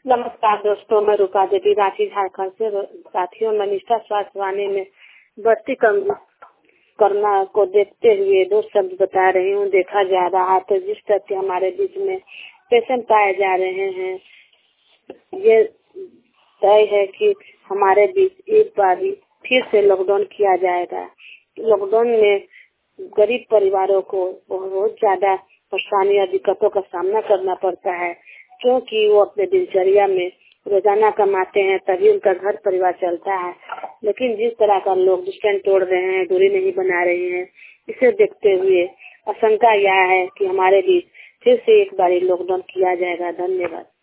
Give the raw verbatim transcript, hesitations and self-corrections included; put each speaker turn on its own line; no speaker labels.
नमस्कार दोस्तों, मैं रूपा देवी रांची झारखंड से। साथियों, मनीषा स्वास्थ्य वाणी में बढ़ती कम करना को देखते हुए दो शब्द बता रही हूँ। देखा जा रहा है तो जिस तरह के हमारे बीच में पेशेंट पाए जा रहे हैं, ये तय है कि हमारे बीच एक बार फिर से लॉकडाउन किया जाएगा। लॉकडाउन में गरीब परिवारों को बहुत ज्यादा परेशानी और दिक्कतों का सामना करना पड़ता है, क्योंकि वो अपने दिनचर्या में रोजाना कमाते हैं, तभी उनका घर परिवार चलता है। लेकिन जिस तरह का लोग डिस्टेंस तोड़ रहे हैं, दूरी नहीं बना रहे हैं, इसे देखते हुए आशंका यह है कि हमारे बीच फिर से एक बार लॉकडाउन किया जाएगा। धन्यवाद।